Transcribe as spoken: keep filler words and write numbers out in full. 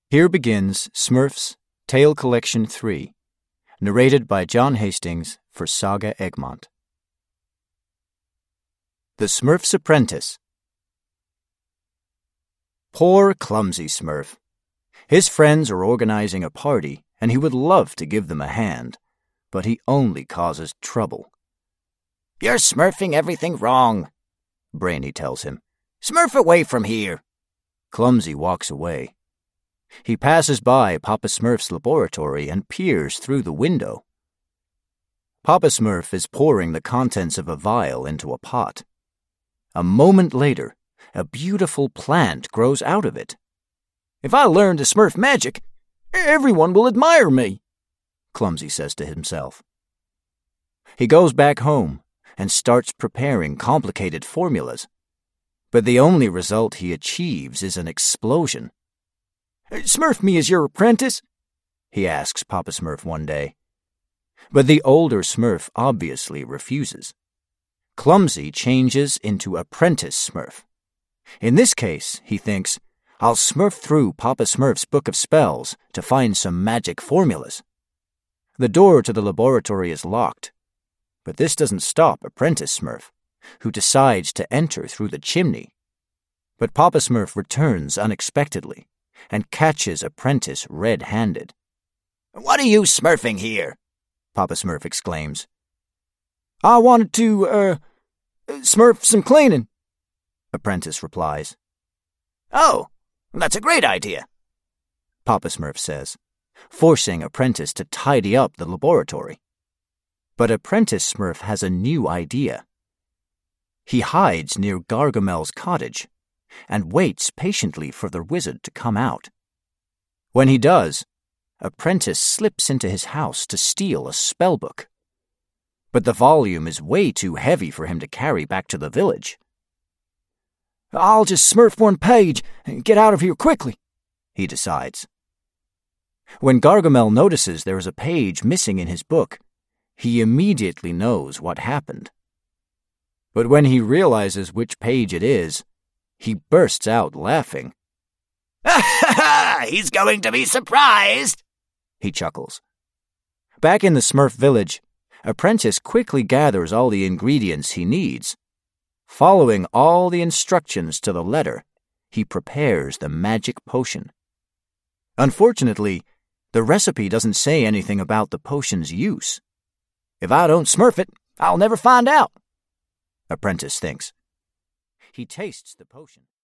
Here begins Smurfs Tale Collection three, narrated by John Hastings for Saga Egmont. The Smurf's Apprentice. Poor clumsy Smurf. His friends are organizing a party, and he would love to give them a hand, but he only causes trouble. "You're smurfing everything wrong," Brainy tells him. "Smurf away from here." Clumsy walks away. He passes by Papa Smurf's laboratory and peers through the window. Papa Smurf is pouring the contents of a vial into a pot. A moment later, a beautiful plant grows out of it. "If I learn to smurf magic, everyone will admire me," Clumsy says to himself. He goes back home and starts preparing complicated formulas. But the only result he achieves is an explosion. "Smurf me as your apprentice?" he asks Papa Smurf one day. But the older Smurf obviously refuses. Clumsy changes into Apprentice Smurf. In this case, he thinks, I'll smurf through Papa Smurf's book of spells to find some magic formulas. The door to the laboratory is locked, but this doesn't stop Apprentice Smurf, who decides to enter through the chimney. But Papa Smurf returns unexpectedly and catches Apprentice red-handed. "What are you smurfing here?" Papa Smurf exclaims. "I wanted to, uh, smurf some cleaning," Apprentice replies. "Oh, that's a great idea," Papa Smurf says, forcing Apprentice to tidy up the laboratory. But Apprentice Smurf has a new idea. He hides near Gargamel's cottage and waits patiently for the wizard to come out. When he does, Apprentice slips into his house to steal a spellbook. But the volume is way too heavy for him to carry back to the village. "I'll just smurf one page and get out of here quickly," he decides. When Gargamel notices there is a page missing in his book, he immediately knows what happened. But when he realizes which page it is, he bursts out laughing. "He's going to be surprised," he chuckles. Back in the Smurf village, Apprentice quickly gathers all the ingredients he needs. Following all the instructions to the letter, he prepares the magic potion. Unfortunately, the recipe doesn't say anything about the potion's use. "If I don't smurf it, I'll never find out," Apprentice thinks. He tastes the potion.